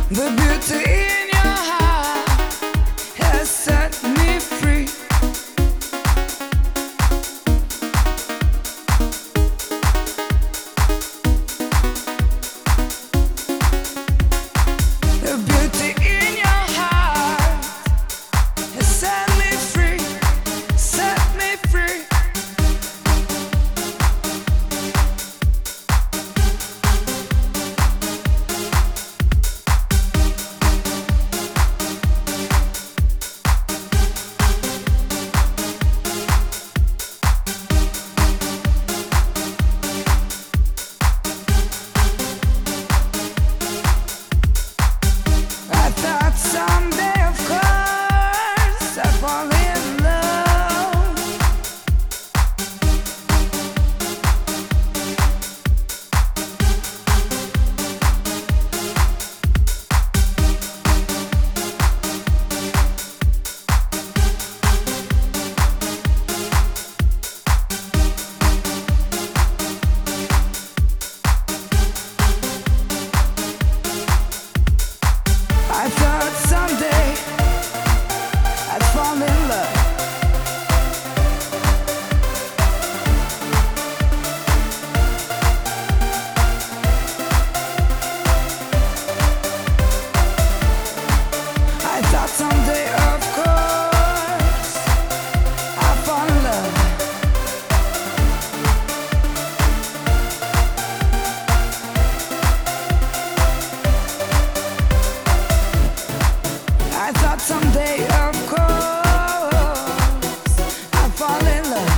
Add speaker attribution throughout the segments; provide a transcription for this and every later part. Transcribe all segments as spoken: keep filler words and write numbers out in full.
Speaker 1: The beauty in your heart has set me free. The beauty in your heart has set me free, set me free. I thought someday, of course, I'd fall in love. I thought someday I'd fall in love. I thought someday, of course, I'd fall in love. I thought someday, of course, I'd fall in love.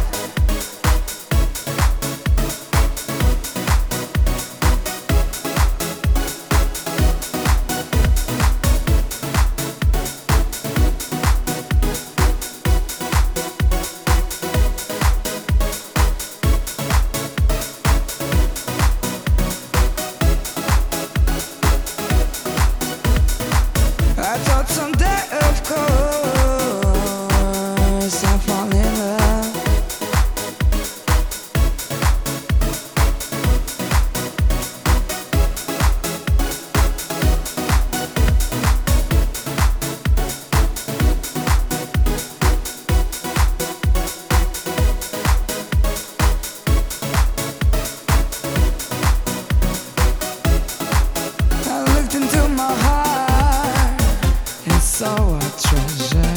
Speaker 1: I thought someday, of course, I'd fall in love. I looked into my heart and saw a treasure.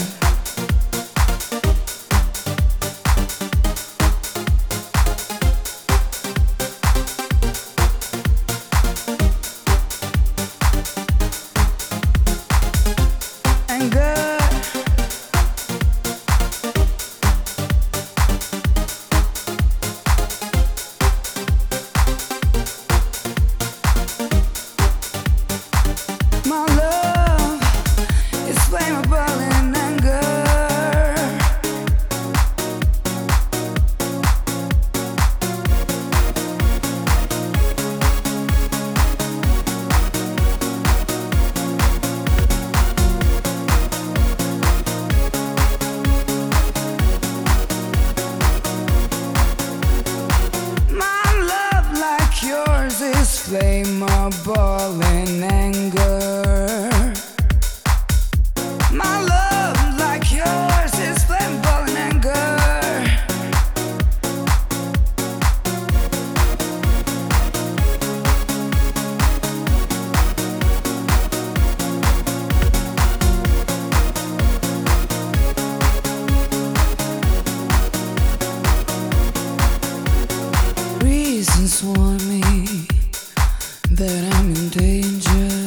Speaker 1: Anger. My love is flammable in anger. My love, like yours, is flammable in anger. My love, like yours, is flammable in anger. Reasons warn me that I'm in danger.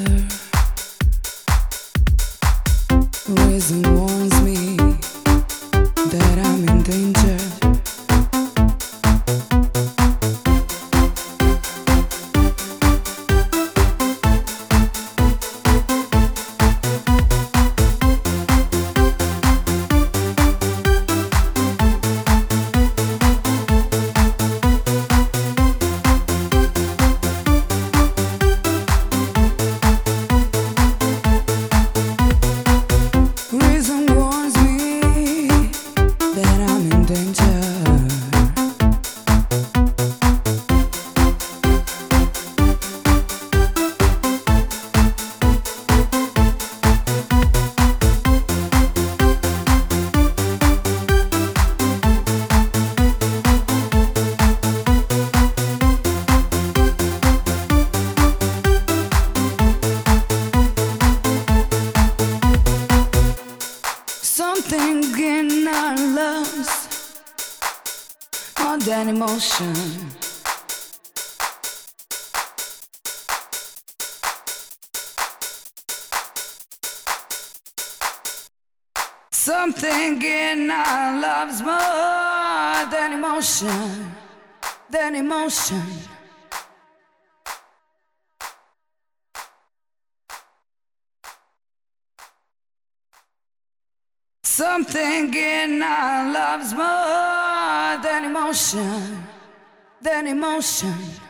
Speaker 1: than emotion. Something in our love's more than emotion, than emotion. Something in our love's more than emotion, than emotion.